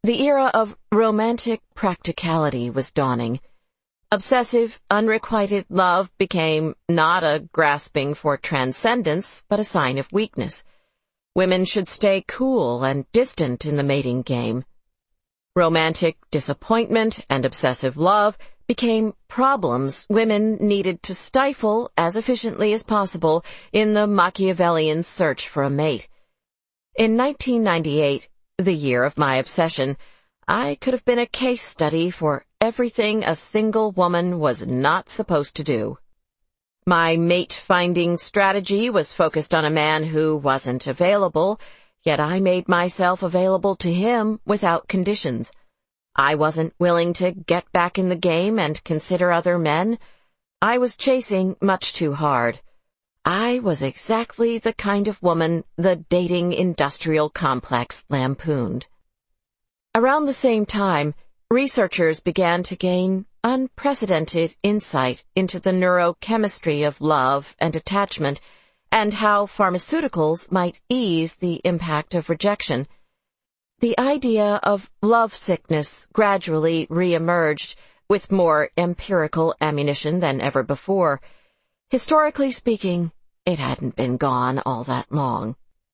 The era of romantic practicality was dawning. Obsessive, unrequited love became not a grasping for transcendence, but a sign of weakness. Women should stay cool and distant in the mating game. Romantic disappointment and obsessive love became problems women needed to stifle as efficiently as possible in the Machiavellian search for a mate. In 1998, the year of my obsession, I could have been a case study for everything a single woman was not supposed to do. My mate-finding strategy was focused on a man who wasn't available, yet I made myself available to him without conditions. I wasn't willing to get back in the game and consider other men. I was chasing much too hard. I was exactly the kind of woman the dating industrial complex lampooned. Around the same time, researchers began to gain unprecedented insight into the neurochemistry of love and attachment and how pharmaceuticals might ease the impact of rejection. The idea of love sickness gradually re-emerged with more empirical ammunition than ever before. Historically speaking, it hadn't been gone all that long.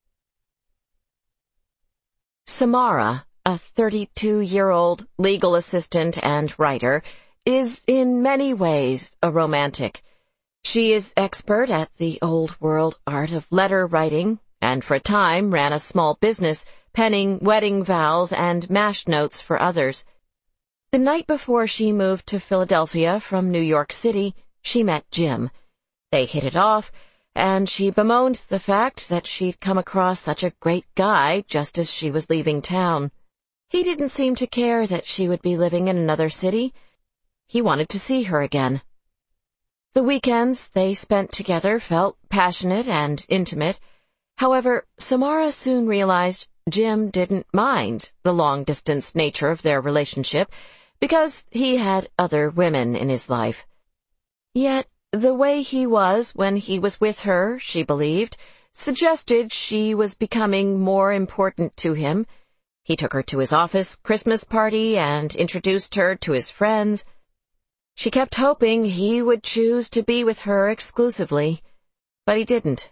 Samara, a 32-year-old legal assistant and writer, is in many ways a romantic. She is expert at the old-world art of letter writing, and for a time ran a small business penning wedding vows and mash notes for others. The night before she moved to Philadelphia from New York City, she met Jim. They hit it off, and she bemoaned the fact that she'd come across such a great guy just as she was leaving town. He didn't seem to care that she would be living in another city. He wanted to see her again. The weekends they spent together felt passionate and intimate. However, Samara soon realized Jim didn't mind the long-distance nature of their relationship because he had other women in his life. Yet, the way he was when he was with her, she believed, suggested she was becoming more important to him. He took her to his office Christmas party and introduced her to his friends. She kept hoping he would choose to be with her exclusively, but he didn't.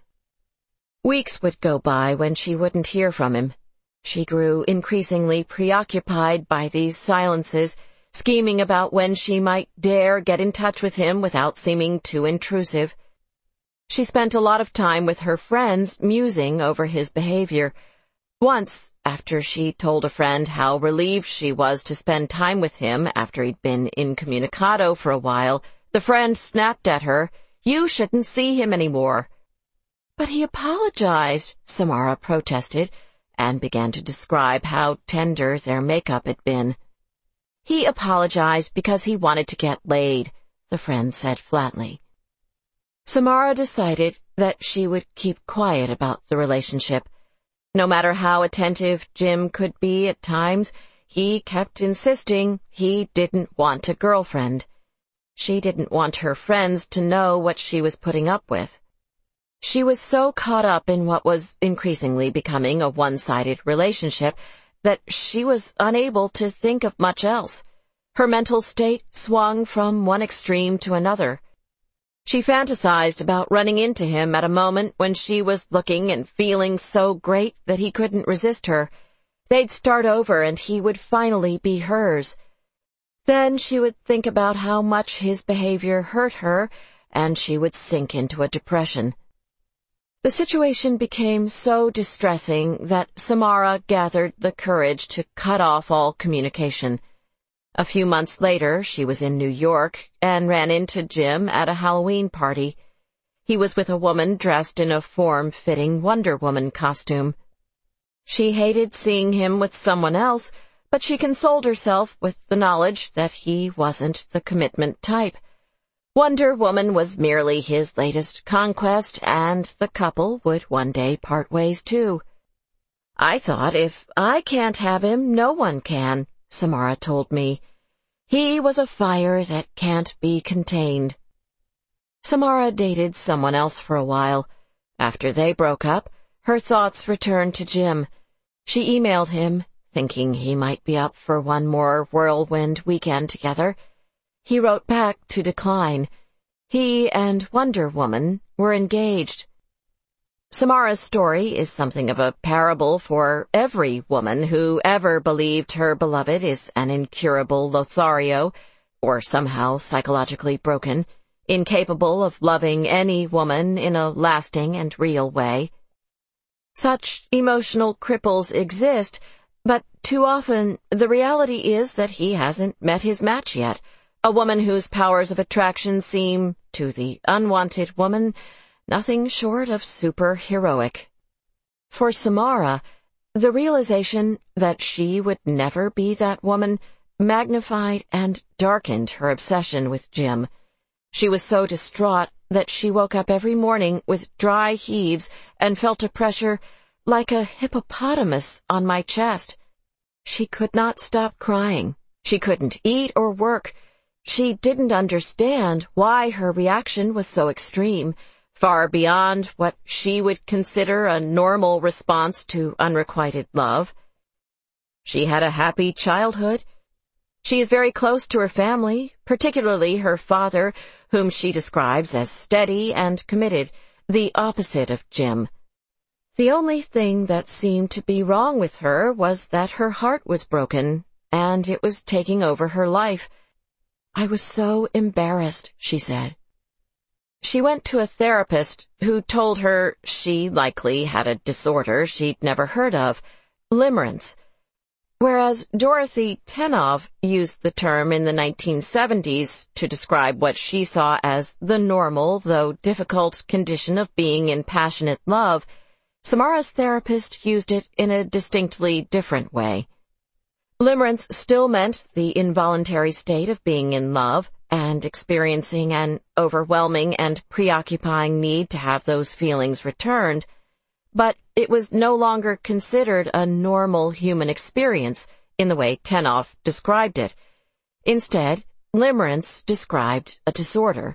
Weeks would go by when she wouldn't hear from him. She grew increasingly preoccupied by these silences, scheming about when she might dare get in touch with him without seeming too intrusive. She spent a lot of time with her friends musing over his behavior. Once, after she told a friend how relieved she was to spend time with him after he'd been incommunicado for a while, the friend snapped at her, "You shouldn't see him anymore." "But he apologized," Samara protested, and began to describe how tender their makeup had been. "He apologized because he wanted to get laid," the friend said flatly. Samara decided that she would keep quiet about the relationship. No matter how attentive Jim could be at times, he kept insisting he didn't want a girlfriend. She didn't want her friends to know what she was putting up with. She was so caught up in what was increasingly becoming a one-sided relationship that she was unable to think of much else. Her mental state swung from one extreme to another. She fantasized about running into him at a moment when she was looking and feeling so great that he couldn't resist her. They'd start over and he would finally be hers. Then she would think about how much his behavior hurt her, and she would sink into a depression. The situation became so distressing that Samara gathered the courage to cut off all communication. A few months later, she was in New York and ran into Jim at a Halloween party. He was with a woman dressed in a form-fitting Wonder Woman costume. She hated seeing him with someone else, but she consoled herself with the knowledge that he wasn't the commitment type. Wonder Woman was merely his latest conquest, and the couple would one day part ways too. "I thought if I can't have him, no one can," Samara told me. "He was a fire that can't be contained." Samara dated someone else for a while. After they broke up, her thoughts returned to Jim. She emailed him, thinking he might be up for one more whirlwind weekend together. He wrote back to decline. He and Wonder Woman were engaged. Samara's story is something of a parable for every woman who ever believed her beloved is an incurable Lothario, or somehow psychologically broken, incapable of loving any woman in a lasting and real way. Such emotional cripples exist, but too often the reality is that he hasn't met his match yet, a woman whose powers of attraction seem, to the unwanted woman, nothing short of superheroic. For Samara, the realization that she would never be that woman magnified and darkened her obsession with Jim. She was so distraught that she woke up every morning with dry heaves and felt a pressure like a hippopotamus on my chest. She could not stop crying. She couldn't eat or work. She didn't understand why her reaction was so extreme, far beyond what she would consider a normal response to unrequited love. She had a happy childhood. She is very close to her family, particularly her father, whom she describes as steady and committed, the opposite of Jim. The only thing that seemed to be wrong with her was that her heart was broken, and it was taking over her life. "I was so embarrassed," she said. She went to a therapist who told her she likely had a disorder she'd never heard of, limerence. Whereas Dorothy Tenov used the term in the 1970s to describe what she saw as the normal, though difficult, condition of being in passionate love, Samara's therapist used it in a distinctly different way. Limerence still meant the involuntary state of being in love and experiencing an overwhelming and preoccupying need to have those feelings returned, but it was no longer considered a normal human experience in the way Tenov described it. Instead, limerence described a disorder.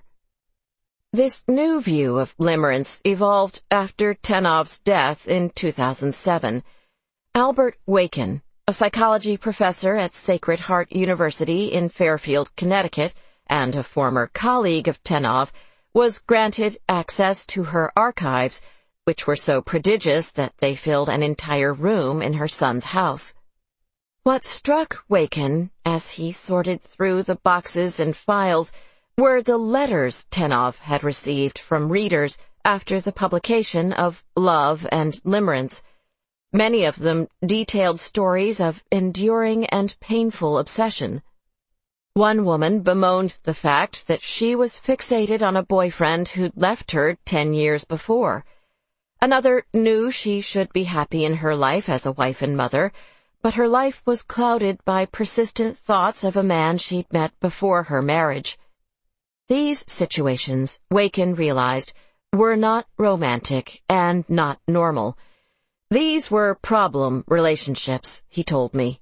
This new view of limerence evolved after Tenov's death in 2007. Albert Wakin, a psychology professor at Sacred Heart University in Fairfield, Connecticut, and a former colleague of Tenov, was granted access to her archives, which were so prodigious that they filled an entire room in her son's house. What struck Wakin, as he sorted through the boxes and files, were the letters Tenov had received from readers after the publication of Love and Limerence. Many of them detailed stories of enduring and painful obsession. One woman bemoaned the fact that she was fixated on a boyfriend who'd left her 10 years before. Another knew she should be happy in her life as a wife and mother, but her life was clouded by persistent thoughts of a man she'd met before her marriage. These situations, Wakin realized, were not romantic and not normal. These were problem relationships, he told me.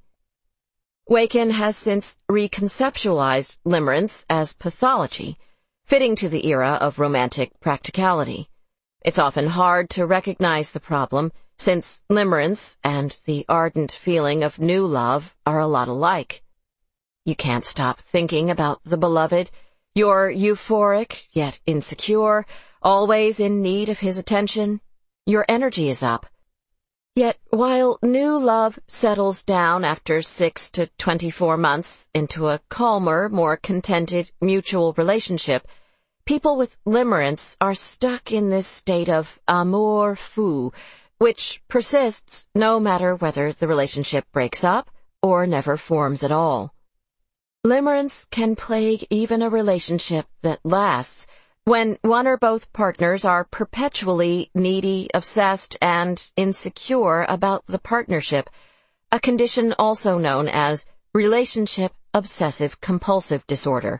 Wakin has since reconceptualized limerence as pathology, fitting to the era of romantic practicality. It's often hard to recognize the problem, since limerence and the ardent feeling of new love are a lot alike. You can't stop thinking about the beloved. You're euphoric, yet insecure, always in need of his attention. Your energy is up. Yet, while new love settles down after 6 to 24 months into a calmer, more contented, mutual relationship, people with limerence are stuck in this state of amour fou, which persists no matter whether the relationship breaks up or never forms at all. Limerence can plague even a relationship that lasts, when one or both partners are perpetually needy, obsessed, and insecure about the partnership, a condition also known as relationship obsessive-compulsive disorder.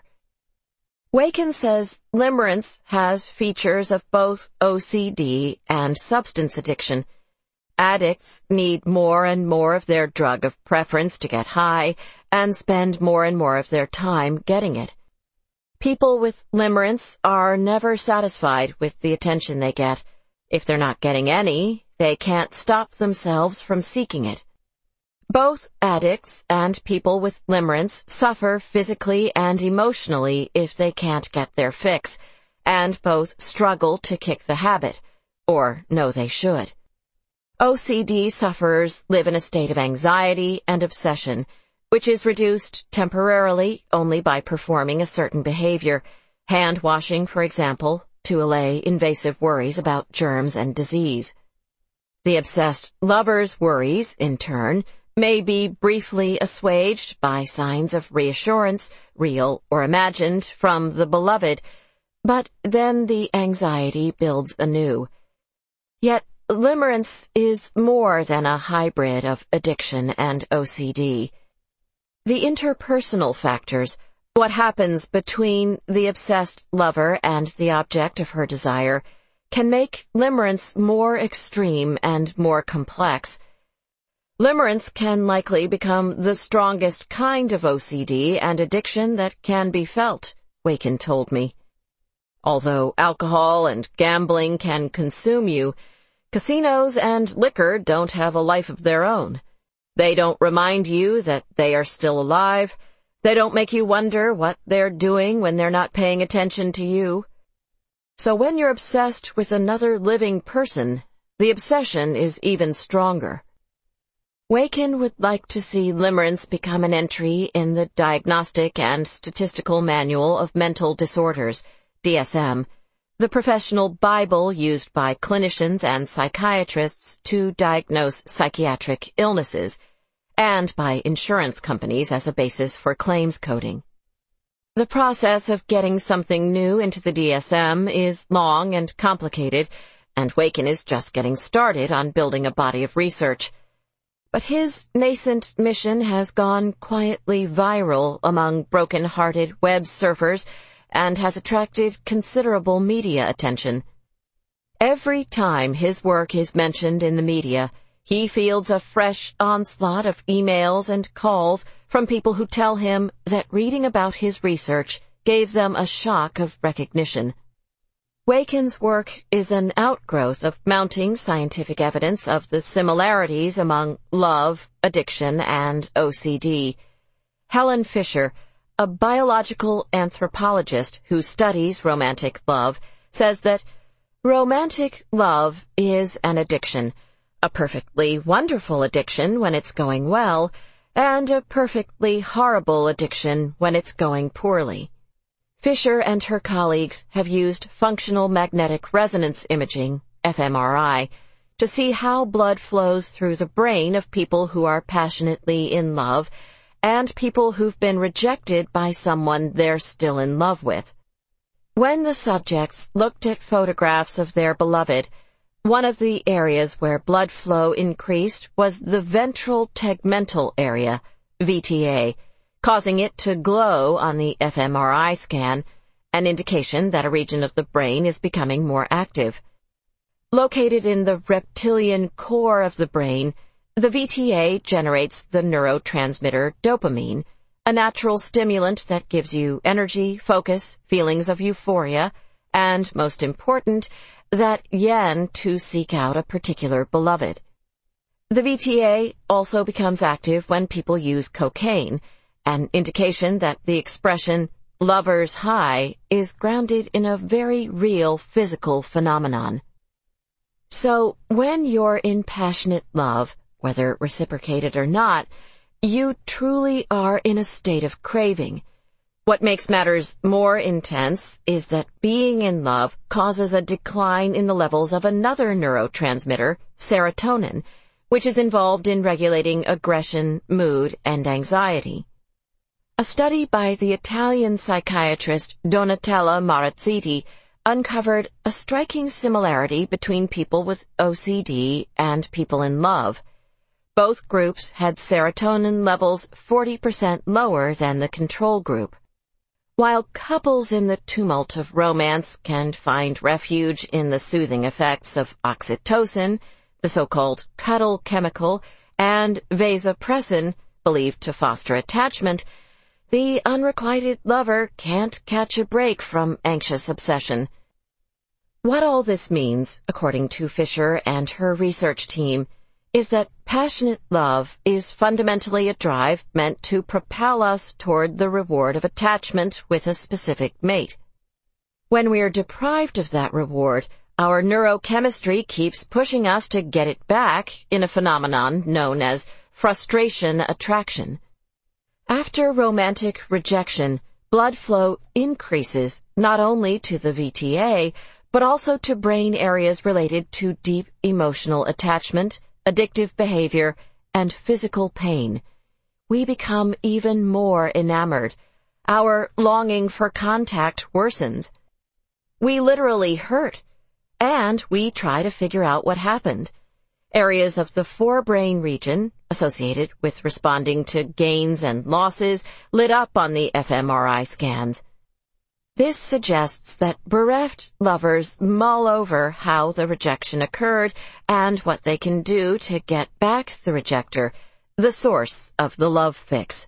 Wakin says limerence has features of both OCD and substance addiction. Addicts need more and more of their drug of preference to get high and spend more and more of their time getting it. People with limerence are never satisfied with the attention they get. If they're not getting any, they can't stop themselves from seeking it. Both addicts and people with limerence suffer physically and emotionally if they can't get their fix, and both struggle to kick the habit, or know they should. OCD sufferers live in a state of anxiety and obsession, which is reduced temporarily only by performing a certain behavior, hand washing, for example, to allay invasive worries about germs and disease. The obsessed lover's worries, in turn, may be briefly assuaged by signs of reassurance, real or imagined, from the beloved, but then the anxiety builds anew. Yet, limerence is more than a hybrid of addiction and OCD. The interpersonal factors, what happens between the obsessed lover and the object of her desire, can make limerence more extreme and more complex. Limerence can likely become the strongest kind of OCD and addiction that can be felt, Wakin told me. Although alcohol and gambling can consume you, casinos and liquor don't have a life of their own. They don't remind you that they are still alive. They don't make you wonder what they're doing when they're not paying attention to you. So when you're obsessed with another living person, the obsession is even stronger. Wakin would like to see limerence become an entry in the Diagnostic and Statistical Manual of Mental Disorders, DSM, the professional Bible used by clinicians and psychiatrists to diagnose psychiatric illnesses, and by insurance companies as a basis for claims coding. The process of getting something new into the DSM is long and complicated, and Wakin is just getting started on building a body of research. But his nascent mission has gone quietly viral among broken-hearted web surfers and has attracted considerable media attention. Every time his work is mentioned in the media, he fields a fresh onslaught of emails and calls from people who tell him that reading about his research gave them a shock of recognition. Wakin's work is an outgrowth of mounting scientific evidence of the similarities among love, addiction, and OCD. Helen Fisher, a biological anthropologist who studies romantic love, says that romantic love is an addiction, a perfectly wonderful addiction when it's going well, and a perfectly horrible addiction when it's going poorly. Fisher and her colleagues have used functional magnetic resonance imaging, fMRI, to see how blood flows through the brain of people who are passionately in love and people who've been rejected by someone they're still in love with. When the subjects looked at photographs of their beloved, one of the areas where blood flow increased was the ventral tegmental area, VTA, causing it to glow on the fMRI scan, an indication that a region of the brain is becoming more active. Located in the reptilian core of the brain, the VTA generates the neurotransmitter dopamine, a natural stimulant that gives you energy, focus, feelings of euphoria, and, most important, that yen to seek out a particular beloved. The VTA also becomes active when people use cocaine, an indication that the expression lover's high is grounded in a very real physical phenomenon. So, when you're in passionate love, whether reciprocated or not, you truly are in a state of craving. What makes matters more intense is that being in love causes a decline in the levels of another neurotransmitter, serotonin, which is involved in regulating aggression, mood, and anxiety. A study by the Italian psychiatrist Donatella Marazziti uncovered a striking similarity between people with OCD and people in love. Both groups had serotonin levels 40% lower than the control group. While couples in the tumult of romance can find refuge in the soothing effects of oxytocin, the so-called cuddle chemical, and vasopressin, believed to foster attachment, the unrequited lover can't catch a break from anxious obsession. What all this means, according to Fisher and her research team, is that passionate love is fundamentally a drive meant to propel us toward the reward of attachment with a specific mate. When we are deprived of that reward, our neurochemistry keeps pushing us to get it back in a phenomenon known as frustration attraction. After romantic rejection, blood flow increases not only to the VTA, but also to brain areas related to deep emotional attachment, addictive behavior, and physical pain. We become even more enamored. Our longing for contact worsens. We literally hurt, and we try to figure out what happened. Areas of the forebrain region, associated with responding to gains and losses, lit up on the fMRI scans. This suggests that bereft lovers mull over how the rejection occurred and what they can do to get back the rejecter, the source of the love fix.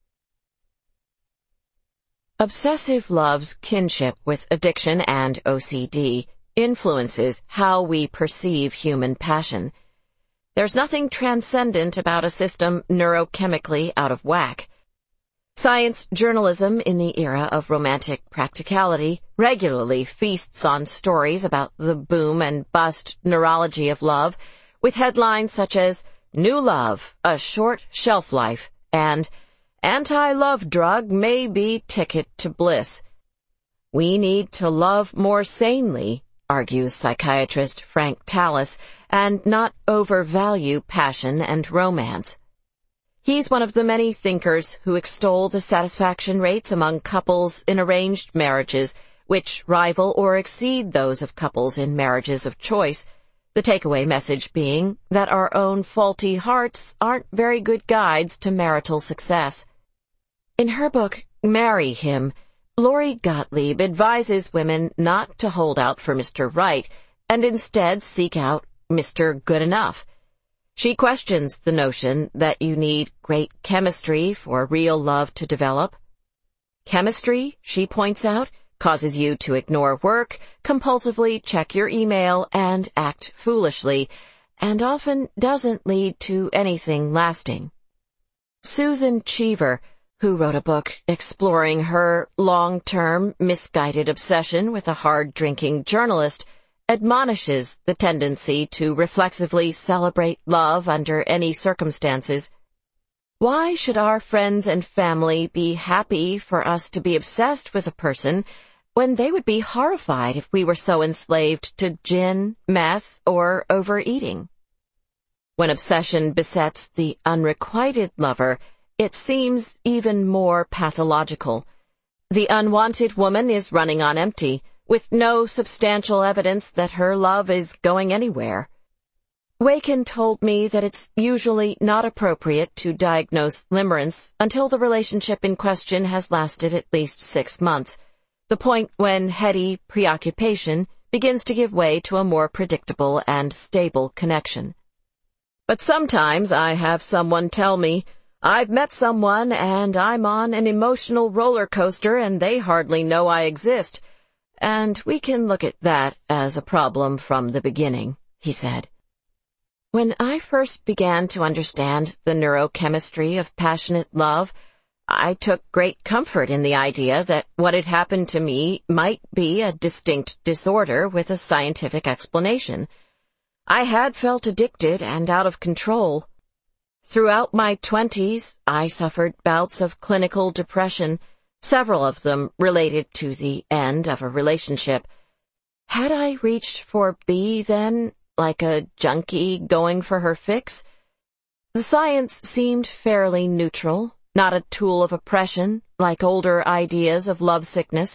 Obsessive love's kinship with addiction and OCD influences how we perceive human passion. There's nothing transcendent about a system neurochemically out of whack. Science journalism in the era of romantic practicality regularly feasts on stories about the boom and bust neurology of love, with headlines such as "New Love, a Short Shelf Life," and "Anti-love drug may be ticket to bliss." We need to love more sanely, argues psychiatrist Frank Tallis, and not overvalue passion and romance. He's one of the many thinkers who extol the satisfaction rates among couples in arranged marriages, which rival or exceed those of couples in marriages of choice, the takeaway message being that our own faulty hearts aren't very good guides to marital success. In her book, Marry Him, Lori Gottlieb advises women not to hold out for Mr. Right and instead seek out Mr. Good Enough. She questions the notion that you need great chemistry for real love to develop. Chemistry, she points out, causes you to ignore work, compulsively check your email, and act foolishly, and often doesn't lead to anything lasting. Susan Cheever, who wrote a book exploring her long-term misguided obsession with a hard-drinking journalist, admonishes the tendency to reflexively celebrate love under any circumstances. Why should our friends and family be happy for us to be obsessed with a person when they would be horrified if we were so enslaved to gin, meth, or overeating? When obsession besets the unrequited lover, it seems even more pathological. The unwanted woman is running on empty, with no substantial evidence that her love is going anywhere. Wakin told me that it's usually not appropriate to diagnose limerence until the relationship in question has lasted at least 6 months, the point when heady preoccupation begins to give way to a more predictable and stable connection. But sometimes I have someone tell me, "I've met someone and I'm on an emotional roller coaster and they hardly know I exist." And we can look at that as a problem from the beginning, he said. When I first began to understand the neurochemistry of passionate love, I took great comfort in the idea that what had happened to me might be a distinct disorder with a scientific explanation. I had felt addicted and out of control. Throughout my 20s, I suffered bouts of clinical depression, several of them related to the end of a relationship. Had I reached for B then, like a junkie going for her fix? The science seemed fairly neutral, not a tool of oppression, like older ideas of lovesickness.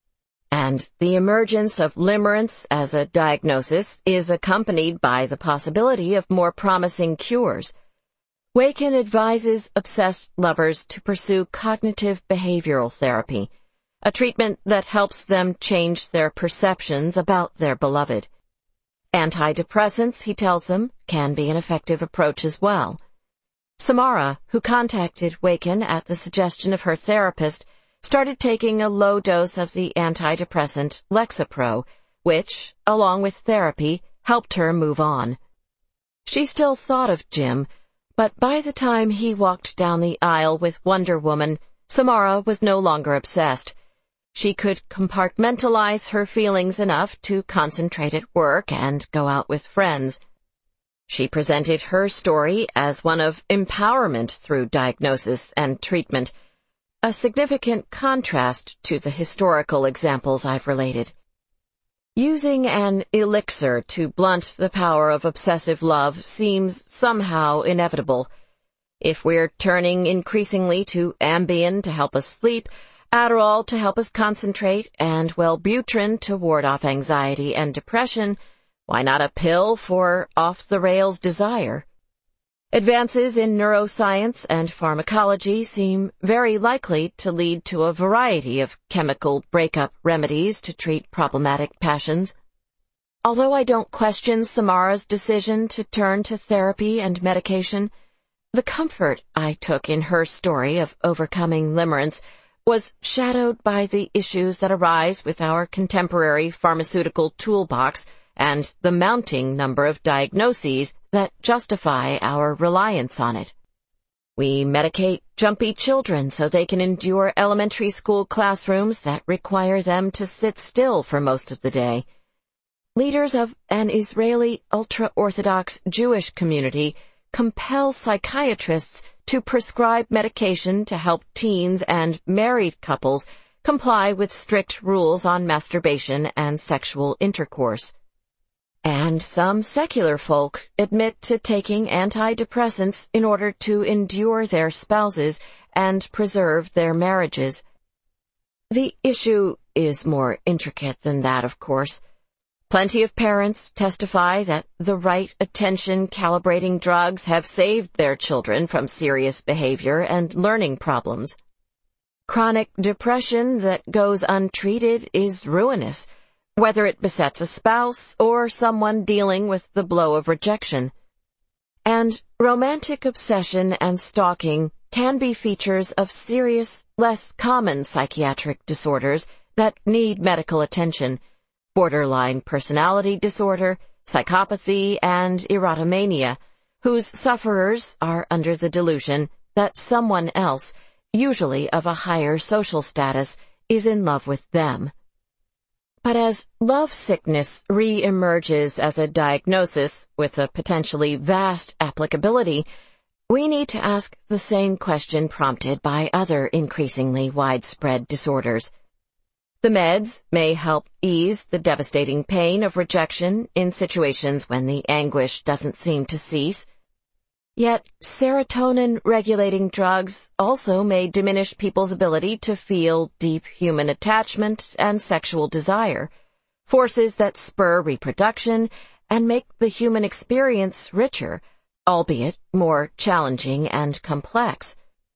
And the emergence of limerence as a diagnosis is accompanied by the possibility of more promising cures. Wakin advises obsessed lovers to pursue cognitive behavioral therapy, a treatment that helps them change their perceptions about their beloved. Antidepressants, he tells them, can be an effective approach as well. Samara, who contacted Wakin at the suggestion of her therapist, started taking a low dose of the antidepressant Lexapro, which, along with therapy, helped her move on. She still thought of Jim, but by the time he walked down the aisle with Wonder Woman, Samara was no longer obsessed. She could compartmentalize her feelings enough to concentrate at work and go out with friends. She presented her story as one of empowerment through diagnosis and treatment, a significant contrast to the historical examples I've related. Using an elixir to blunt the power of obsessive love seems somehow inevitable. If we're turning increasingly to Ambien to help us sleep, Adderall to help us concentrate, and Wellbutrin to ward off anxiety and depression, why not a pill for off-the-rails desire? Advances in neuroscience and pharmacology seem very likely to lead to a variety of chemical breakup remedies to treat problematic passions. Although I don't question Samara's decision to turn to therapy and medication, the comfort I took in her story of overcoming limerence was shadowed by the issues that arise with our contemporary pharmaceutical toolbox and the mounting number of diagnoses that justify our reliance on it. We medicate jumpy children so they can endure elementary school classrooms that require them to sit still for most of the day. Leaders of an Israeli ultra-Orthodox Jewish community compel psychiatrists to prescribe medication to help teens and married couples comply with strict rules on masturbation and sexual intercourse. And some secular folk admit to taking antidepressants in order to endure their spouses and preserve their marriages. The issue is more intricate than that, of course. Plenty of parents testify that the right attention-calibrating drugs have saved their children from serious behavior and learning problems. Chronic depression that goes untreated is ruinous, whether it besets a spouse or someone dealing with the blow of rejection. And romantic obsession and stalking can be features of serious, less common psychiatric disorders that need medical attention: borderline personality disorder, psychopathy, and erotomania, whose sufferers are under the delusion that someone else, usually of a higher social status, is in love with them. But as love sickness re-emerges as a diagnosis with a potentially vast applicability, we need to ask the same question prompted by other increasingly widespread disorders. The meds may help ease the devastating pain of rejection in situations when the anguish doesn't seem to cease. Yet serotonin-regulating drugs also may diminish people's ability to feel deep human attachment and sexual desire, forces that spur reproduction and make the human experience richer, albeit more challenging and complex.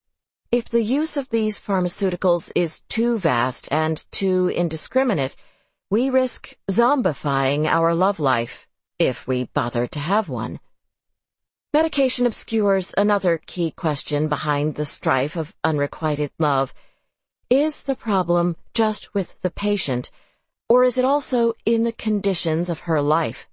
If the use of these pharmaceuticals is too vast and too indiscriminate, we risk zombifying our love life, if we bother to have one. Medication obscures another key question behind the strife of unrequited love. Is the problem just with the patient, or is it also in the conditions of her life?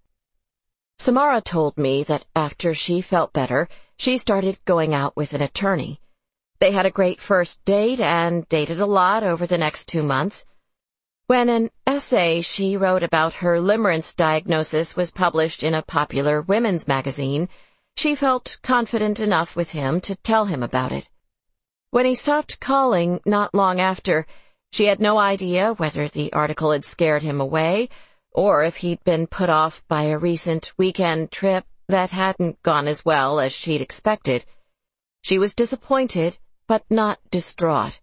Samara told me that after she felt better, she started going out with an attorney. They had a great first date and dated a lot over the next 2 months. When an essay she wrote about her limerence diagnosis was published in a popular women's magazine, she felt confident enough with him to tell him about it. When he stopped calling not long after, she had no idea whether the article had scared him away or if he'd been put off by a recent weekend trip that hadn't gone as well as she'd expected. She was disappointed, but not distraught.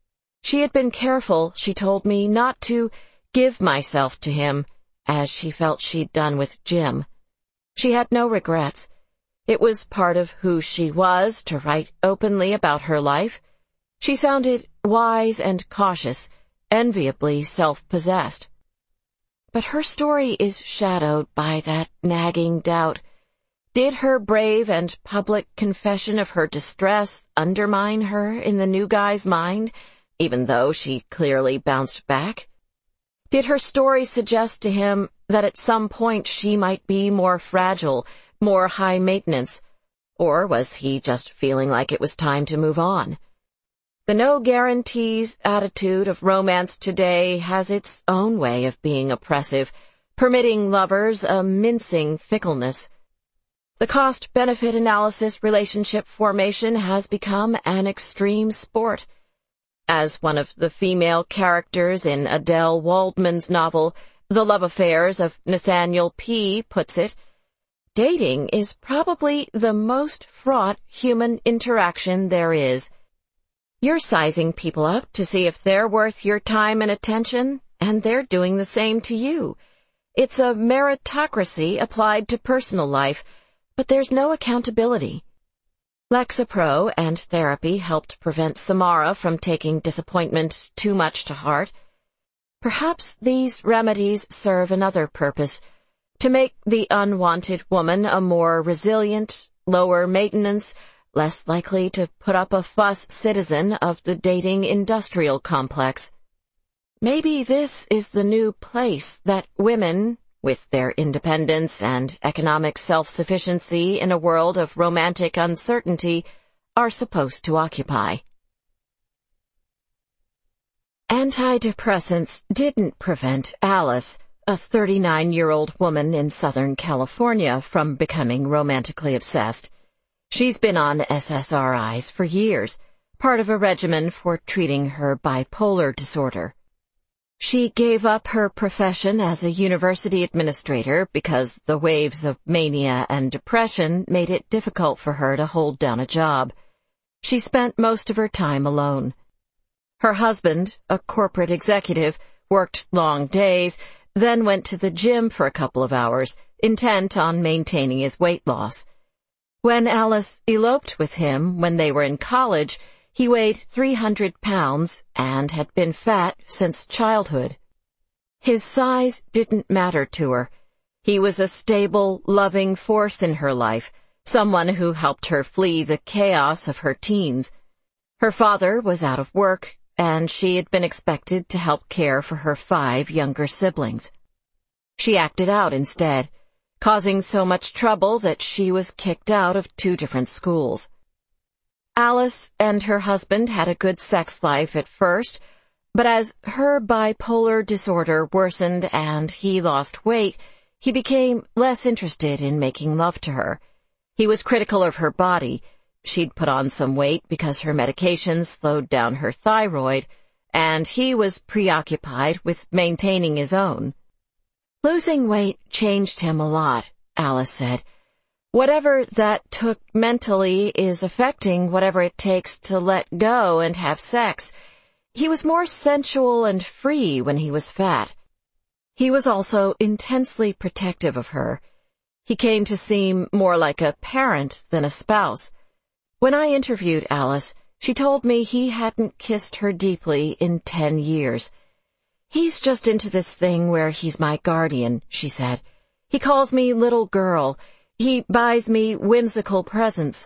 She had been careful, she told me, not to give myself to him, as she felt she'd done with Jim. She had no regrets. It was part of who she was to write openly about her life. She sounded wise and cautious, enviably self-possessed. But her story is shadowed by that nagging doubt. Did her brave and public confession of her distress undermine her in the new guy's mind, even though she clearly bounced back? Did her story suggest to him that at some point she might be more fragile, more high maintenance? Or was he just feeling like it was time to move on? The no-guarantees attitude of romance today has its own way of being oppressive, permitting lovers a mincing fickleness. The cost-benefit analysis relationship formation has become an extreme sport. As one of the female characters in Adele Waldman's novel, The Love Affairs of Nathaniel P. puts it, dating is probably the most fraught human interaction there is. You're sizing people up to see if they're worth your time and attention, and they're doing the same to you. It's a meritocracy applied to personal life, but there's no accountability. Lexapro and therapy helped prevent Samara from taking disappointment too much to heart. Perhaps these remedies serve another purpose, to make the unwanted woman a more resilient, lower maintenance, less likely to put up a fuss citizen of the dating industrial complex. Maybe this is the new place that women, with their independence and economic self-sufficiency in a world of romantic uncertainty, are supposed to occupy. Antidepressants didn't prevent Alice, a 39-year-old woman in Southern California, from becoming romantically obsessed. She's been on SSRIs for years, part of a regimen for treating her bipolar disorder. She gave up her profession as a university administrator because the waves of mania and depression made it difficult for her to hold down a job. She spent most of her time alone. Her husband, a corporate executive, worked long days, then went to the gym for a couple of hours, intent on maintaining his weight loss. When Alice eloped with him when they were in college, he weighed 300 pounds and had been fat since childhood. His size didn't matter to her. He was a stable, loving force in her life, someone who helped her flee the chaos of her teens. Her father was out of work, and she had been expected to help care for her 5 younger siblings. She acted out instead, causing so much trouble that she was kicked out of 2 different schools. Alice and her husband had a good sex life at first, but as her bipolar disorder worsened and he lost weight, he became less interested in making love to her. He was critical of her body. She'd put on some weight because her medications slowed down her thyroid, and he was preoccupied with maintaining his own. Losing weight changed him a lot, Alice said. Whatever that took mentally is affecting whatever it takes to let go and have sex. He was more sensual and free when he was fat. He was also intensely protective of her. He came to seem more like a parent than a spouse. When I interviewed Alice, she told me he hadn't kissed her deeply in 10 years. He's just into this thing where he's my guardian, she said. He calls me little girl. He buys me whimsical presents.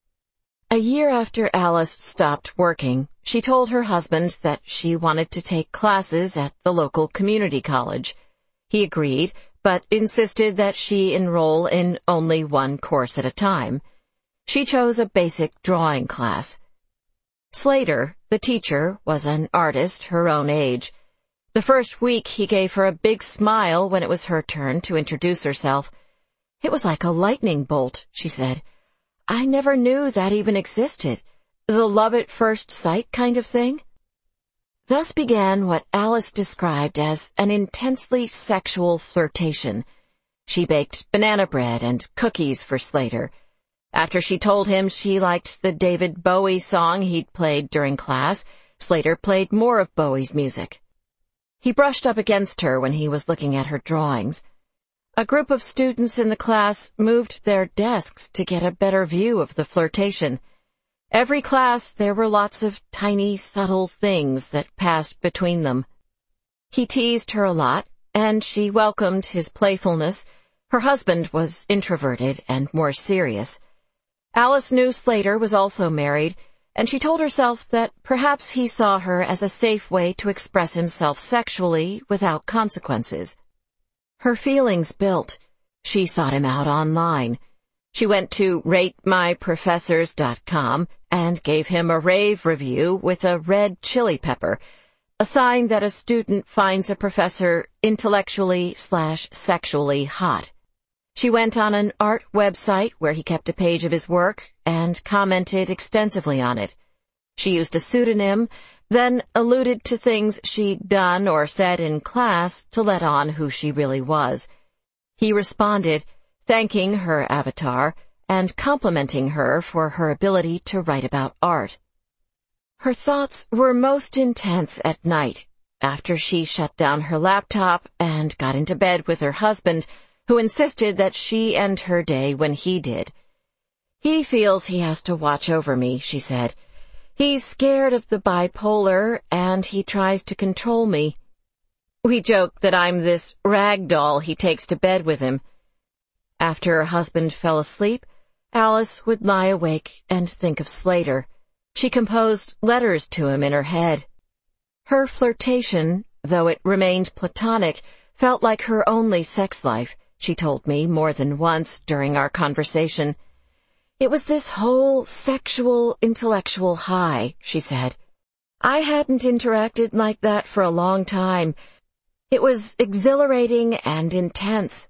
A year after Alice stopped working, she told her husband that she wanted to take classes at the local community college. He agreed, but insisted that she enroll in only 1 course at a time. She chose a basic drawing class. Slater, the teacher, was an artist her own age. The first week he gave her a big smile when it was her turn to introduce herself. It was like a lightning bolt, she said. I never knew that even existed. The love at first sight kind of thing. Thus began what Alice described as an intensely sexual flirtation. She baked banana bread and cookies for Slater. After she told him she liked the David Bowie song he'd played during class, Slater played more of Bowie's music. He brushed up against her when he was looking at her drawings. A group of students in the class moved their desks to get a better view of the flirtation. Every class there were lots of tiny, subtle things that passed between them. He teased her a lot, and she welcomed his playfulness. Her husband was introverted and more serious. Alice knew Slater was also married, and she told herself that perhaps he saw her as a safe way to express himself sexually without consequences. Her feelings built. She sought him out online. She went to ratemyprofessors.com and gave him a rave review with a red chili pepper, a sign that a student finds a professor intellectually/sexually hot. She went on an art website where he kept a page of his work and commented extensively on it. She used a pseudonym, then alluded to things she'd done or said in class to let on who she really was. He responded, thanking her avatar and complimenting her for her ability to write about art. Her thoughts were most intense at night, after she shut down her laptop and got into bed with her husband, who insisted that she end her day when he did. He feels he has to watch over me, she said. He's scared of the bipolar, and he tries to control me. We joke that I'm this rag doll he takes to bed with him. After her husband fell asleep, Alice would lie awake and think of Slater. She composed letters to him in her head. Her flirtation, though it remained platonic, felt like her only sex life, she told me more than once during our conversation. It was this whole sexual, intellectual high, she said. I hadn't interacted like that for a long time. It was exhilarating and intense.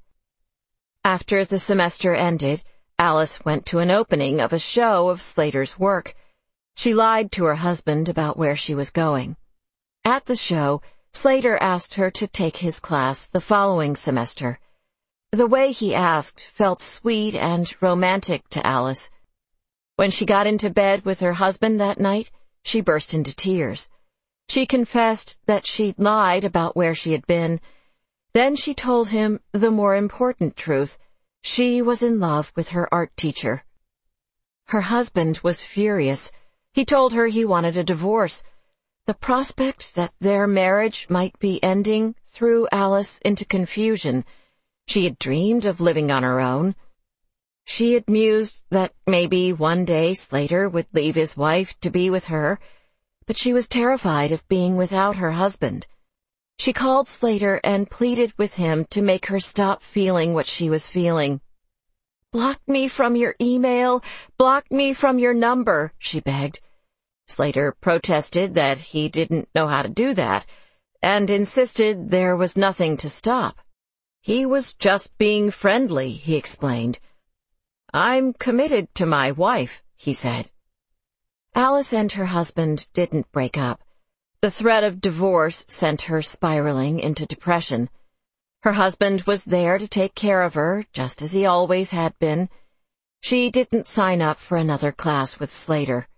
After the semester ended, Alice went to an opening of a show of Slater's work. She lied to her husband about where she was going. At the show, Slater asked her to take his class the following semester. The way he asked felt sweet and romantic to Alice. When she got into bed with her husband that night, she burst into tears. She confessed that she'd lied about where she had been. Then she told him the more important truth. She was in love with her art teacher. Her husband was furious. He told her he wanted a divorce. The prospect that their marriage might be ending threw Alice into confusion. She had dreamed of living on her own. She had mused that maybe one day Slater would leave his wife to be with her, but she was terrified of being without her husband. She called Slater and pleaded with him to make her stop feeling what she was feeling. "Block me from your email, block me from your number," she begged. Slater protested that he didn't know how to do that, and insisted there was nothing to stop. He was just being friendly, he explained. "I'm committed to my wife," he said. Alice and her husband didn't break up. The threat of divorce sent her spiraling into depression. Her husband was there to take care of her, just as he always had been. She didn't sign up for another class with Slater.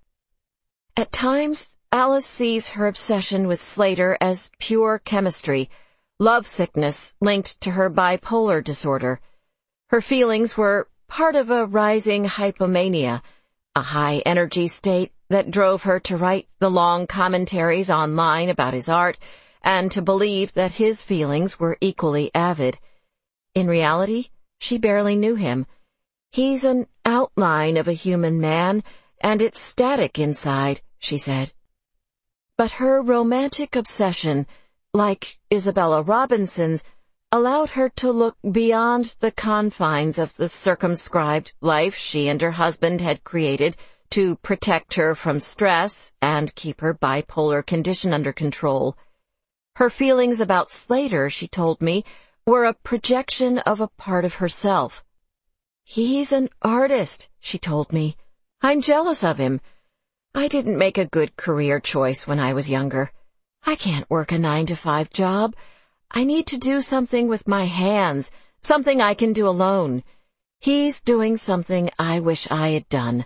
At times, Alice sees her obsession with Slater as pure chemistry, lovesickness linked to her bipolar disorder. Her feelings were part of a rising hypomania, a high-energy state that drove her to write the long commentaries online about his art and to believe that his feelings were equally avid. In reality, she barely knew him. He's an outline of a human man, and it's static inside, she said. But her romantic obsession, like Isabella Robinson's, allowed her to look beyond the confines of the circumscribed life she and her husband had created to protect her from stress and keep her bipolar condition under control. Her feelings about Slater, she told me, were a projection of a part of herself. "He's an artist," she told me. "I'm jealous of him. I didn't make a good career choice when I was younger. I can't work a 9-to-5 job. I need to do something with my hands, something I can do alone. He's doing something I wish I had done."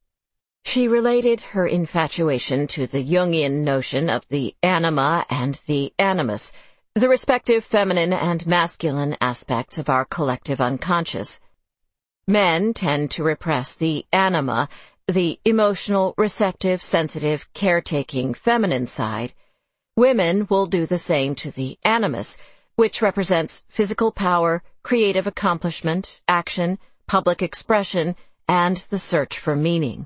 She related her infatuation to the Jungian notion of the anima and the animus, the respective feminine and masculine aspects of our collective unconscious. Men tend to repress the anima, the emotional, receptive, sensitive, caretaking feminine side. Women will do the same to the animus, which represents physical power, creative accomplishment, action, public expression, and the search for meaning.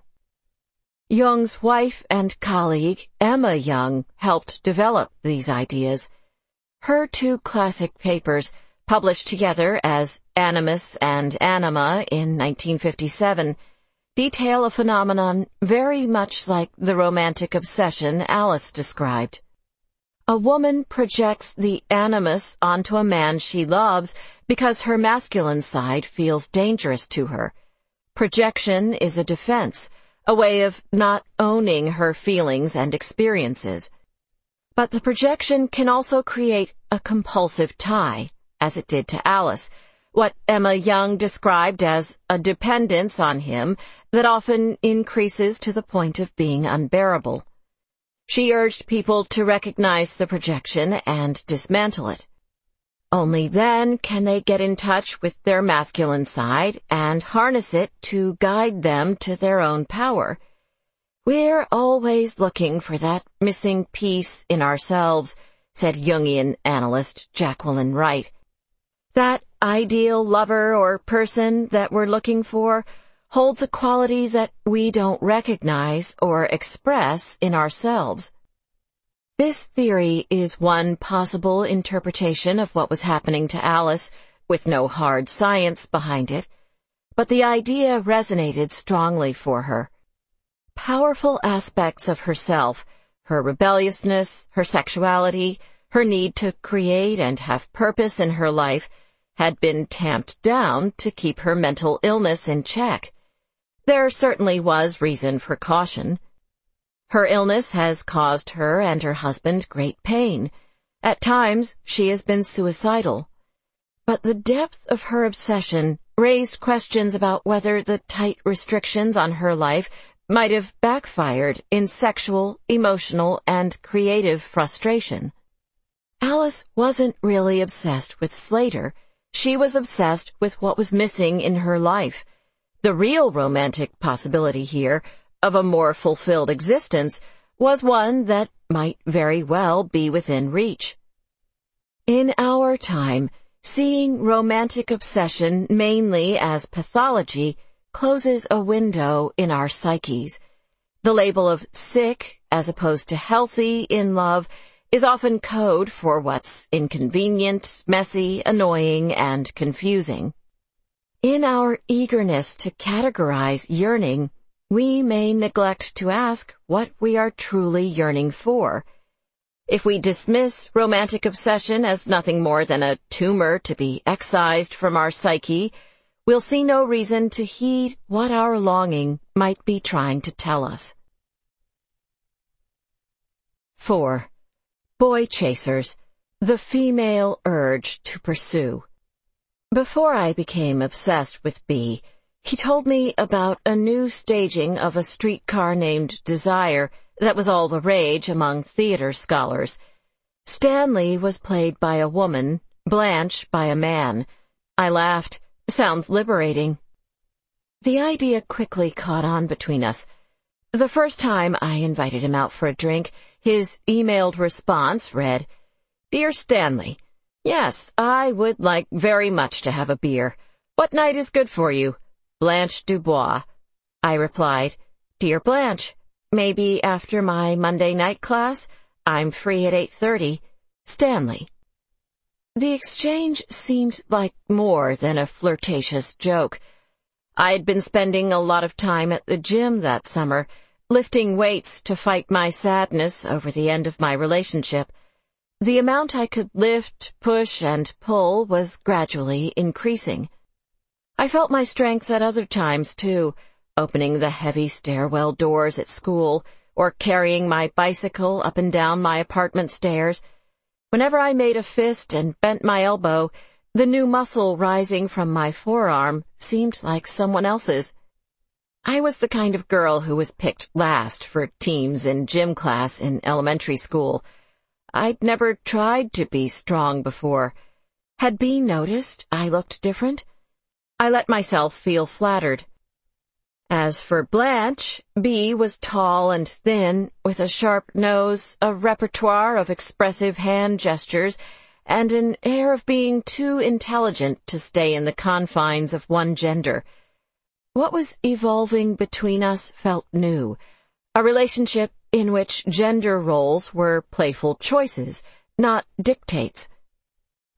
Jung's wife and colleague, Emma Jung, helped develop these ideas. Her two classic papers, published together as Animus and Anima in 1957, detail a phenomenon very much like the romantic obsession Alice described. A woman projects the animus onto a man she loves because her masculine side feels dangerous to her. Projection is a defense, a way of not owning her feelings and experiences. But the projection can also create a compulsive tie, as it did to Alice, what Emma Young described as a dependence on him that often increases to the point of being unbearable. She urged people to recognize the projection and dismantle it. Only then can they get in touch with their masculine side and harness it to guide them to their own power. We're always looking for that missing piece in ourselves, said Jungian analyst Jacqueline Wright. That ideal lover or person that we're looking for holds a quality that we don't recognize or express in ourselves. This theory is one possible interpretation of what was happening to Alice, with no hard science behind it, but the idea resonated strongly for her. Powerful aspects of herself, her rebelliousness, her sexuality, her need to create and have purpose in her life, had been tamped down to keep her mental illness in check. There certainly was reason for caution. Her illness has caused her and her husband great pain. At times, she has been suicidal. But the depth of her obsession raised questions about whether the tight restrictions on her life might have backfired in sexual, emotional, and creative frustration. Alice wasn't really obsessed with Slater. She was obsessed with what was missing in her life. The real romantic possibility here of a more fulfilled existence was one that might very well be within reach. In our time, seeing romantic obsession mainly as pathology closes a window in our psyches. The label of sick, as opposed to healthy, in love is often code for what's inconvenient, messy, annoying, and confusing. In our eagerness to categorize yearning, we may neglect to ask what we are truly yearning for. If we dismiss romantic obsession as nothing more than a tumor to be excised from our psyche, we'll see no reason to heed what our longing might be trying to tell us. 4. Boy Chasers, the female urge to pursue. Before I became obsessed with B, he told me about a new staging of a streetcar named Desire that was all the rage among theater scholars. Stanley was played by a woman, Blanche by a man. I laughed. Sounds liberating. The idea quickly caught on between us. The first time I invited him out for a drink, his emailed response read, "Dear Stanley, yes, I would like very much to have a beer. What night is good for you? Blanche Dubois." I replied, "Dear Blanche, maybe after my Monday night class? I'm free at 8:30. Stanley." The exchange seemed like more than a flirtatious joke. I had been spending a lot of time at the gym that summer, lifting weights to fight my sadness over the end of my relationship. The amount I could lift, push, and pull was gradually increasing. I felt my strength at other times, too, opening the heavy stairwell doors at school, or carrying my bicycle up and down my apartment stairs. Whenever I made a fist and bent my elbow, the new muscle rising from my forearm seemed like someone else's. I was the kind of girl who was picked last for teams in gym class in elementary school. I'd never tried to be strong before. Had Bea noticed I looked different? I let myself feel flattered. As for Blanche, Bea was tall and thin, with a sharp nose, a repertoire of expressive hand gestures, and an air of being too intelligent to stay in the confines of one gender. What was evolving between us felt new, a relationship in which gender roles were playful choices, not dictates.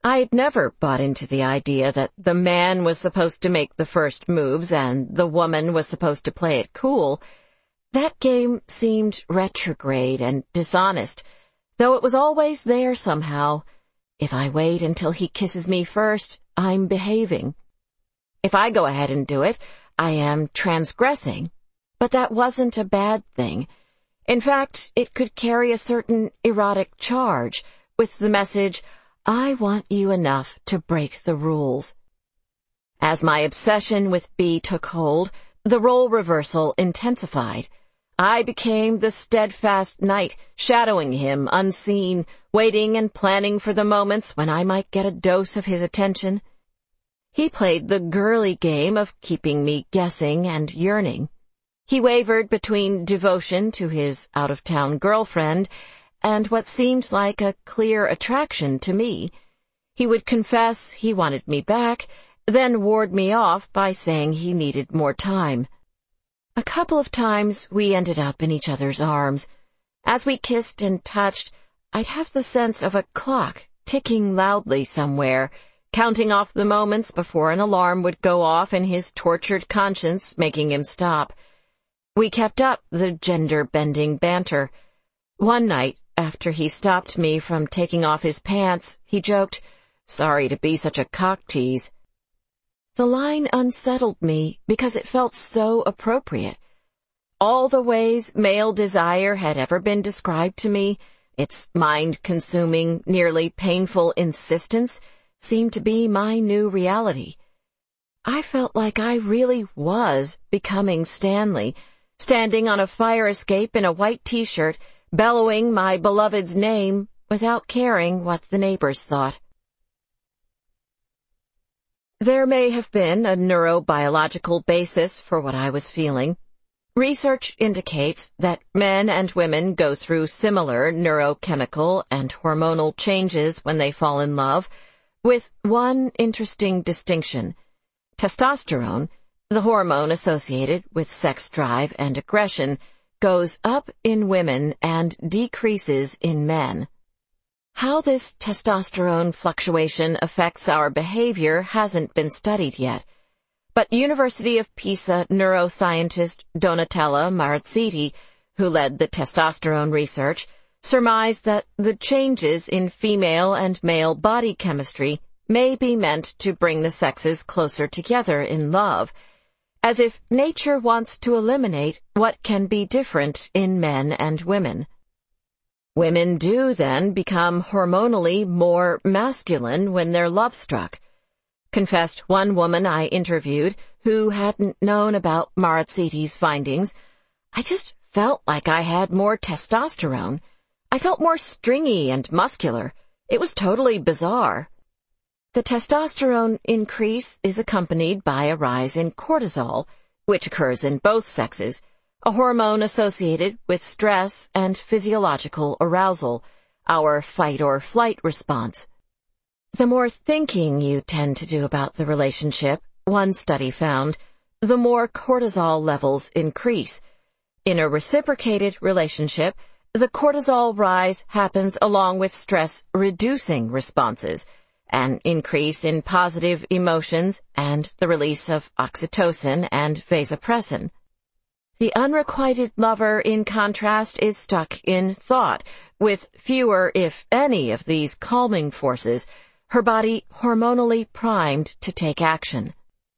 I had never bought into the idea that the man was supposed to make the first moves and the woman was supposed to play it cool. That game seemed retrograde and dishonest, though it was always there somehow. If I wait until he kisses me first, I'm behaving. If I go ahead and do it, I am transgressing. But that wasn't a bad thing. In fact, it could carry a certain erotic charge, with the message, I want you enough to break the rules. As my obsession with B took hold, the role reversal intensified. I became the steadfast knight, shadowing him unseen, waiting and planning for the moments when I might get a dose of his attention. He played the girly game of keeping me guessing and yearning. He wavered between devotion to his out-of-town girlfriend and what seemed like a clear attraction to me. He would confess he wanted me back, then ward me off by saying he needed more time. A couple of times we ended up in each other's arms. As we kissed and touched, I'd have the sense of a clock ticking loudly somewhere, counting off the moments before an alarm would go off in his tortured conscience, making him stop. We kept up the gender-bending banter. One night, after he stopped me from taking off his pants, he joked, "Sorry to be such a cock-tease." The line unsettled me because it felt so appropriate. All the ways male desire had ever been described to me, its mind-consuming, nearly painful insistence, seemed to be my new reality. I felt like I really was becoming Stanley, standing on a fire escape in a white t-shirt, bellowing my beloved's name without caring what the neighbors thought. There may have been a neurobiological basis for what I was feeling. Research indicates that men and women go through similar neurochemical and hormonal changes when they fall in love, with one interesting distinction. Testosterone, the hormone associated with sex drive and aggression, goes up in women and decreases in men. How this testosterone fluctuation affects our behavior hasn't been studied yet, but University of Pisa neuroscientist Donatella Marazziti, who led the testosterone research, surmised that the changes in female and male body chemistry may be meant to bring the sexes closer together in love, as if nature wants to eliminate what can be different in men and women. Women do then become hormonally more masculine when they're love-struck, confessed one woman I interviewed who hadn't known about Marazziti's findings. I just felt like I had more testosterone. I felt more stringy and muscular. It was totally bizarre. The testosterone increase is accompanied by a rise in cortisol, which occurs in both sexes, a hormone associated with stress and physiological arousal, our fight-or-flight response. The more thinking you tend to do about the relationship, one study found, the more cortisol levels increase. In a reciprocated relationship, the cortisol rise happens along with stress-reducing responses, an increase in positive emotions, and the release of oxytocin and vasopressin. The unrequited lover, in contrast, is stuck in thought, with fewer, if any, of these calming forces, her body hormonally primed to take action.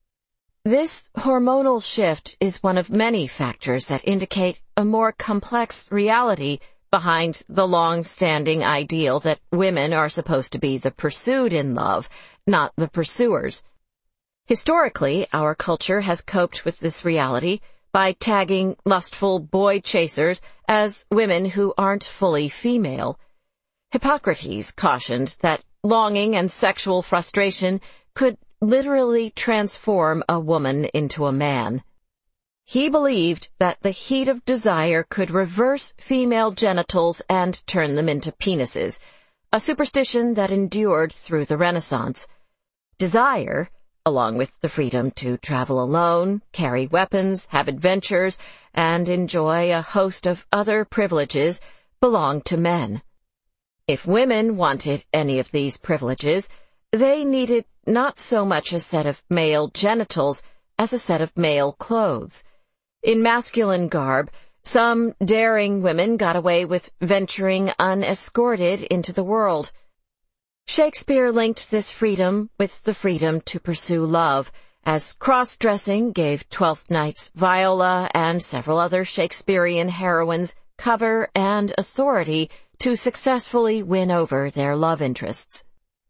This hormonal shift is one of many factors that indicate a more complex reality behind the long-standing ideal that women are supposed to be the pursued in love, not the pursuers. Historically, our culture has coped with this reality by tagging lustful boy chasers as women who aren't fully female. Hippocrates cautioned that longing and sexual frustration could literally transform a woman into a man. He believed that the heat of desire could reverse female genitals and turn them into penises, a superstition that endured through the Renaissance. Desire, along with the freedom to travel alone, carry weapons, have adventures, and enjoy a host of other privileges, belonged to men. If women wanted any of these privileges, They needed not so much a set of male genitals as a set of male clothes. In masculine garb, some daring women got away with venturing unescorted into the world. Shakespeare linked this freedom with the freedom to pursue love, as cross-dressing gave Twelfth Night's Viola and several other Shakespearean heroines cover and authority to successfully win over their love interests.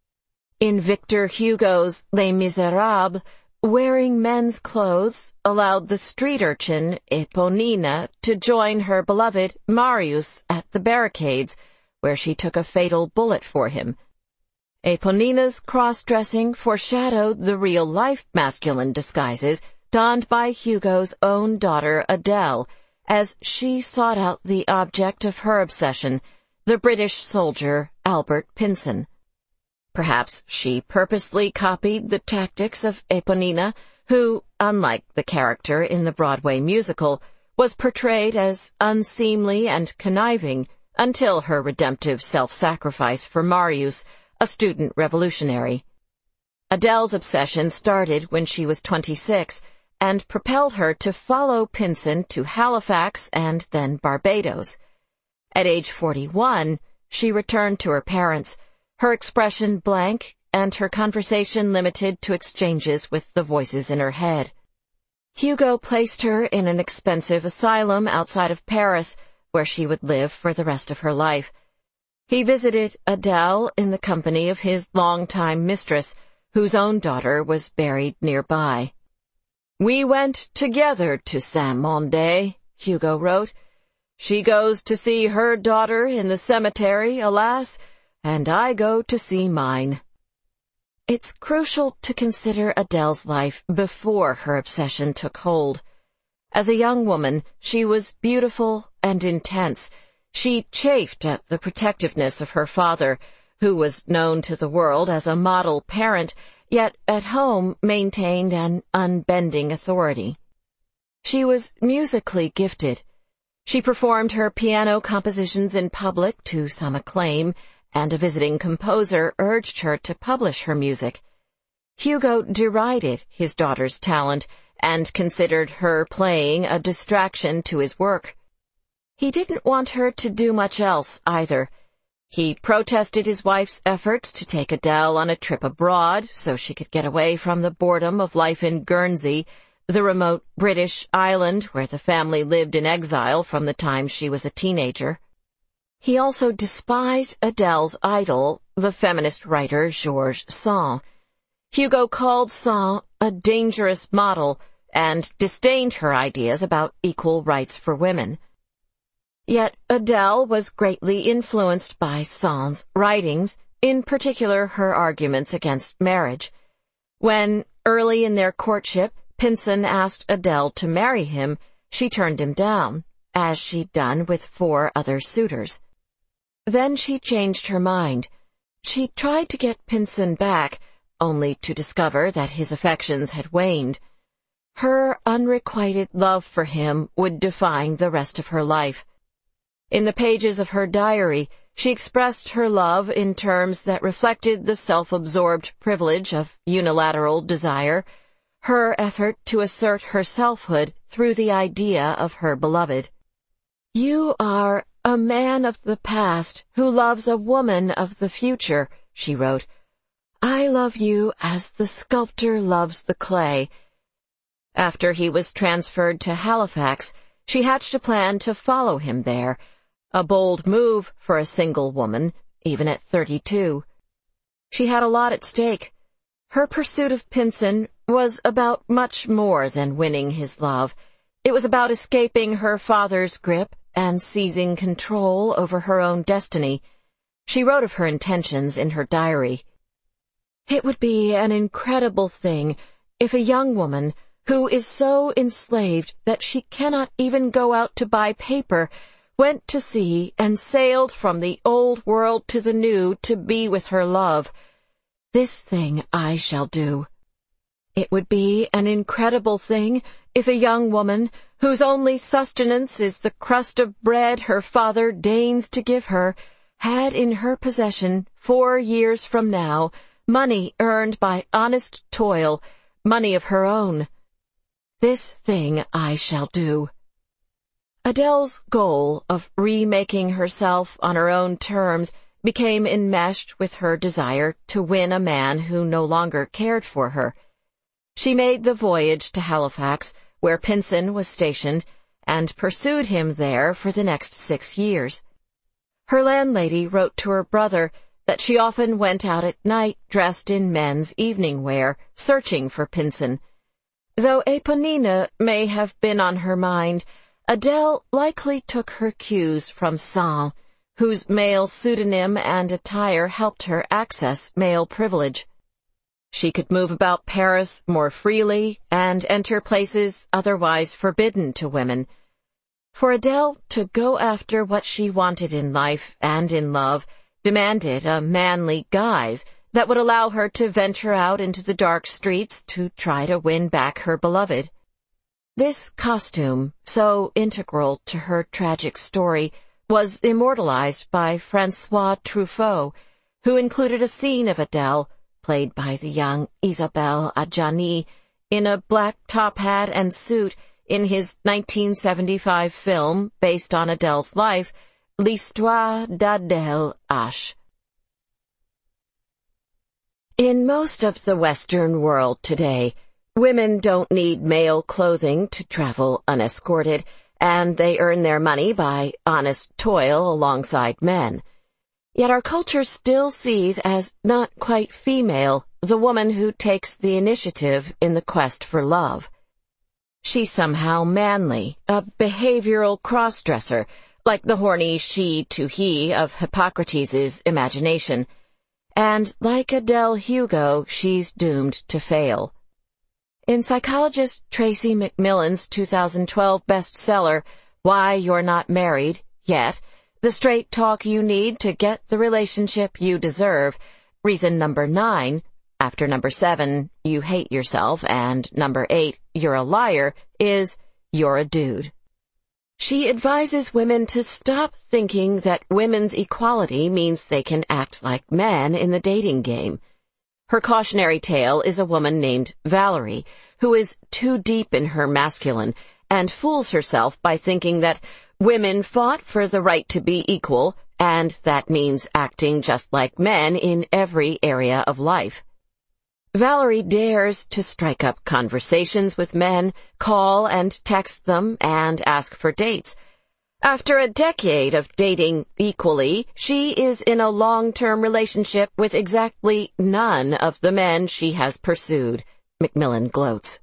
In Victor Hugo's Les Miserables, wearing men's clothes allowed the street urchin Eponina to join her beloved Marius at the barricades, where she took a fatal bullet for him. Eponina's cross-dressing foreshadowed the real-life masculine disguises donned by Hugo's own daughter Adele, as she sought out the object of her obsession, the British soldier Albert Pinson. Perhaps she purposely copied the tactics of Eponina, who, unlike the character in the Broadway musical, was portrayed as unseemly and conniving until her redemptive self-sacrifice for Marius, a student revolutionary. Adele's obsession started when she was 26 and propelled her to follow Pinson to Halifax and then Barbados. At age 41, she returned to her parents, her expression blank and her conversation limited to exchanges with the voices in her head. Hugo placed her in an expensive asylum outside of Paris, where she would live for the rest of her life. He visited Adele in the company of his longtime mistress, whose own daughter was buried nearby. "We went together to Saint-Mandé," Hugo wrote. "She goes to see her daughter in the cemetery, alas, and I go to see mine." It's crucial to consider Adele's life before her obsession took hold. As a young woman, she was beautiful and intense. She chafed at the protectiveness of her father, who was known to the world as a model parent, yet at home maintained an unbending authority. She was musically gifted. She performed her piano compositions in public to some acclaim, and a visiting composer urged her to publish her music. Hugo derided his daughter's talent and considered her playing a distraction to his work. He didn't want her to do much else, either. He protested his wife's efforts to take Adele on a trip abroad so she could get away from the boredom of life in Guernsey, the remote British island where the family lived in exile from the time she was a teenager. He also despised Adele's idol, the feminist writer Georges Sand. Hugo called Sand a dangerous model and disdained her ideas about equal rights for women. Yet Adele was greatly influenced by Sand's writings, in particular her arguments against marriage. When, early in their courtship, Pinson asked Adele to marry him, she turned him down, as she'd done with 4 other suitors. Then she changed her mind. She tried to get Pinson back, only to discover that his affections had waned. Her unrequited love for him would define the rest of her life. In the pages of her diary, she expressed her love in terms that reflected the self-absorbed privilege of unilateral desire, her effort to assert her selfhood through the idea of her beloved. "You are a man of the past who loves a woman of the future," she wrote. "I love you as the sculptor loves the clay." After he was transferred to Halifax, she hatched a plan to follow him there, a bold move for a single woman, even at 32. She had a lot at stake. Her pursuit of Pinson was about much more than winning his love. It was about escaping her father's grip and seizing control over her own destiny. She wrote of her intentions in her diary. "It would be an incredible thing if a young woman who is so enslaved that she cannot even go out to buy paper went to sea and sailed from the old world to the new to be with her love. This thing I shall do. It would be an incredible thing if a young woman, whose only sustenance is the crust of bread her father deigns to give her, had in her possession 4 years from now money earned by honest toil, money of her own. This thing I shall do. Adele's goal of remaking herself on her own terms became enmeshed with her desire to win a man who no longer cared for her. She made the voyage to Halifax, where Pinson was stationed, and pursued him there for the next 6 years. Her landlady wrote to her brother that she often went out at night dressed in men's evening wear, searching for Pinson. Though Eponina may have been on her mind, Adele likely took her cues from Sand, whose male pseudonym and attire helped her access male privilege. She could move about Paris more freely and enter places otherwise forbidden to women. For Adele to go after what she wanted in life and in love demanded a manly guise that would allow her to venture out into the dark streets to try to win back her beloved. This costume, so integral to her tragic story, was immortalized by Francois Truffaut, who included a scene of Adele, played by the young Isabelle Adjani, in a black top hat and suit in his 1975 film based on Adele's life, L'Histoire d'Adèle H. In most of the Western world today, women don't need male clothing to travel unescorted, and they earn their money by honest toil alongside men. Yet our culture still sees as not quite female the woman who takes the initiative in the quest for love. She's somehow manly, a behavioral cross-dresser, like the horny she to he of Hippocrates' imagination. And like Adele Hugo, she's doomed to fail. In psychologist Tracy McMillan's 2012 bestseller, Why You're Not Married Yet, the straight talk you need to get the relationship you deserve, reason number 9, after number 7, you hate yourself, and number 8, you're a liar, is you're a dude. She advises women to stop thinking that women's equality means they can act like men in the dating game. Her cautionary tale is a woman named Valerie, who is too deep in her masculine and fools herself by thinking that women fought for the right to be equal, and that means acting just like men in every area of life. Valerie dares to strike up conversations with men, call and text them, and ask for dates. After a decade of dating equally, she is in a long-term relationship with exactly none of the men she has pursued, McMillan gloats.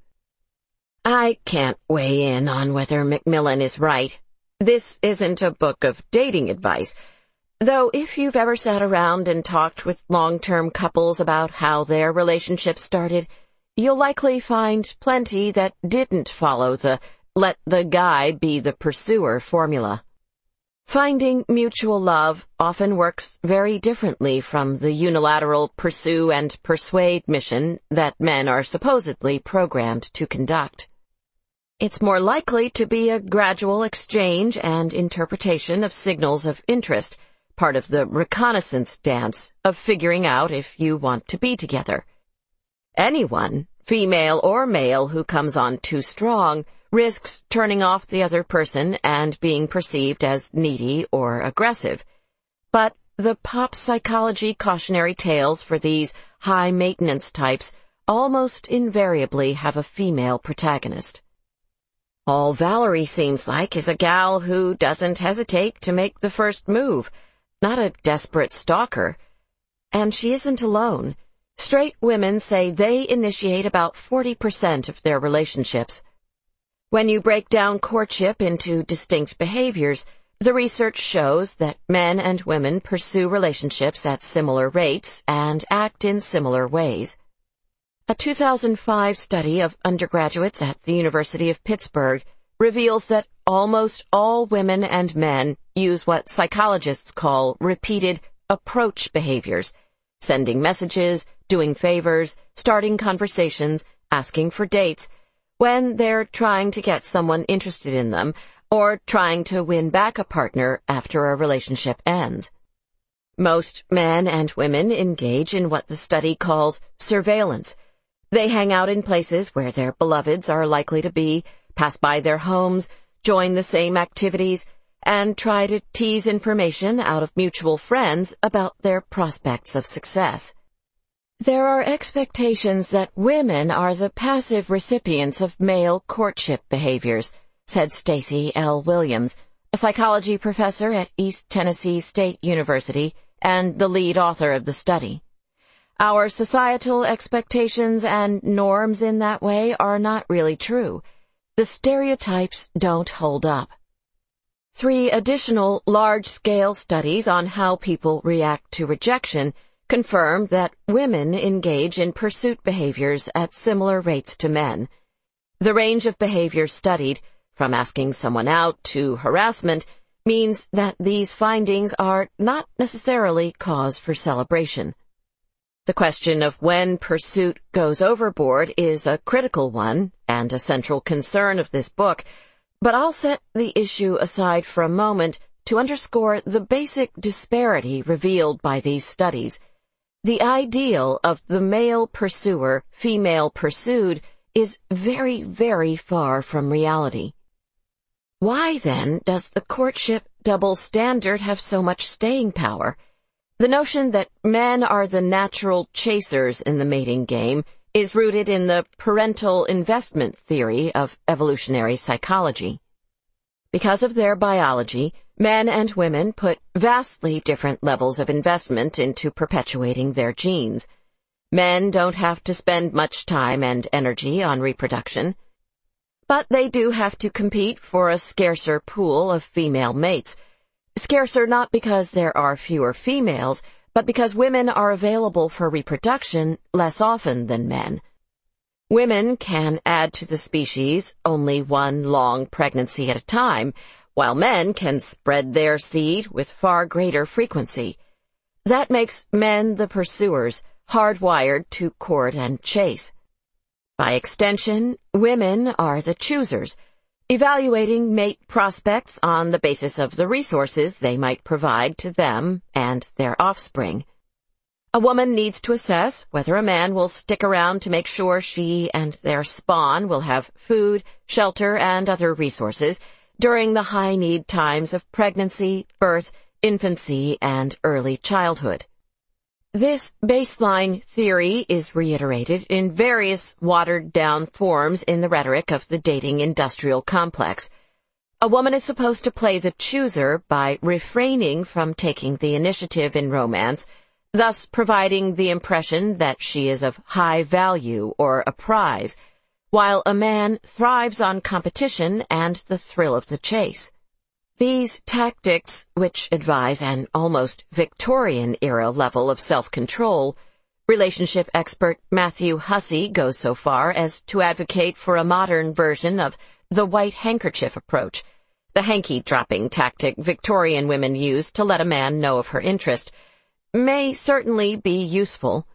I can't weigh in on whether McMillan is right. This isn't a book of dating advice, though if you've ever sat around and talked with long-term couples about how their relationship started, you'll likely find plenty that didn't follow the let the guy be the pursuer formula. Finding mutual love often works very differently from the unilateral pursue and persuade mission that men are supposedly programmed to conduct. It's more likely to be a gradual exchange and interpretation of signals of interest, part of the reconnaissance dance of figuring out if you want to be together. Anyone, female or male, who comes on too strong risks turning off the other person and being perceived as needy or aggressive. But the pop psychology cautionary tales for these high-maintenance types almost invariably have a female protagonist. All Valerie seems like is a gal who doesn't hesitate to make the first move, not a desperate stalker. And she isn't alone. Straight women say they initiate about 40% of their relationships. When you break down courtship into distinct behaviors, the research shows that men and women pursue relationships at similar rates and act in similar ways. A 2005 study of undergraduates at the University of Pittsburgh reveals that almost all women and men use what psychologists call repeated approach behaviors, sending messages, doing favors, starting conversations, asking for dates, when they're trying to get someone interested in them or trying to win back a partner after a relationship ends. Most men and women engage in what the study calls surveillance. They hang out in places where their beloveds are likely to be, pass by their homes, join the same activities, and try to tease information out of mutual friends about their prospects of success. There are expectations that women are the passive recipients of male courtship behaviors, said Stacey L. Williams, a psychology professor at East Tennessee State University and the lead author of the study. Our societal expectations and norms in that way are not really true. The stereotypes don't hold up. 3 additional large-scale studies on how people react to rejection confirm that women engage in pursuit behaviors at similar rates to men. The range of behaviors studied, from asking someone out to harassment, means that these findings are not necessarily cause for celebration. The question of when pursuit goes overboard is a critical one and a central concern of this book, but I'll set the issue aside for a moment to underscore the basic disparity revealed by these studies. The ideal of the male pursuer, female pursued, is very, very far from reality. Why, then, does the courtship double standard have so much staying power? The notion that men are the natural chasers in the mating game is rooted in the parental investment theory of evolutionary psychology. Because of their biology, men and women put vastly different levels of investment into perpetuating their genes. Men don't have to spend much time and energy on reproduction, but they do have to compete for a scarcer pool of female mates. Scarcer not because there are fewer females, but because women are available for reproduction less often than men. Women can add to the species only one long pregnancy at a time, while men can spread their seed with far greater frequency. That makes men the pursuers, hardwired to court and chase. By extension, women are the choosers, evaluating mate prospects on the basis of the resources they might provide to them and their offspring. A woman needs to assess whether a man will stick around to make sure she and their spawn will have food, shelter, and other resources during the high-need times of pregnancy, birth, infancy, and early childhood. This baseline theory is reiterated in various watered-down forms in the rhetoric of the dating industrial complex. A woman is supposed to play the chooser by refraining from taking the initiative in romance, thus providing the impression that she is of high value or a prize, while a man thrives on competition and the thrill of the chase. These tactics, which advise an almost Victorian-era level of self-control, relationship expert Matthew Hussey goes so far as to advocate for a modern version of the white handkerchief approach, the hanky-dropping tactic Victorian women used to let a man know of her interest, may certainly be useful.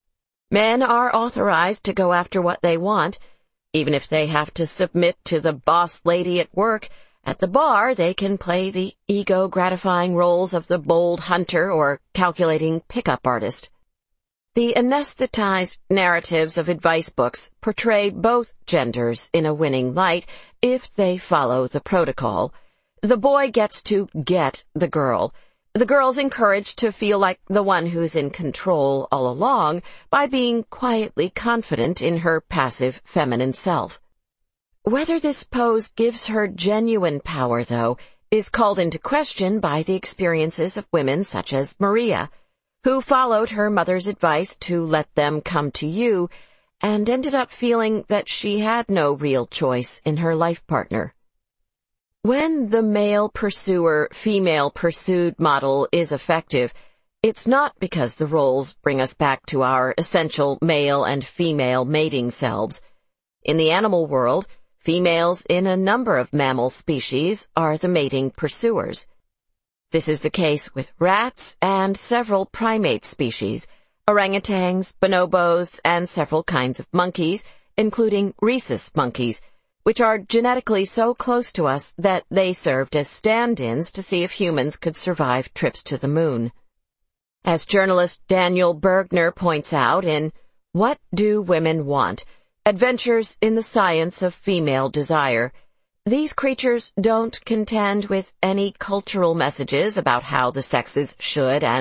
Men are authorized to go after what they want, even if they have to submit to the boss lady at work. At the bar, they can play the ego-gratifying roles of the bold hunter or calculating pickup artist. The anesthetized narratives of advice books portray both genders in a winning light if they follow the protocol. The boy gets to get the girl. The girl's encouraged to feel like the one who's in control all along by being quietly confident in her passive feminine self. Whether this pose gives her genuine power, though, is called into question by the experiences of women such as Maria, who followed her mother's advice to let them come to you and ended up feeling that she had no real choice in her life partner. When the male pursuer, female pursued model is effective, it's not because the roles bring us back to our essential male and female mating selves. In the animal world, females in a number of mammal species are the mating pursuers. This is the case with rats and several primate species, orangutans, bonobos, and several kinds of monkeys, including rhesus monkeys, which are genetically so close to us that they served as stand-ins to see if humans could survive trips to the moon. As journalist Daniel Bergner points out in What Do Women Want? Adventures in the Science of Female Desire, these creatures don't contend with any cultural messages about how the sexes should and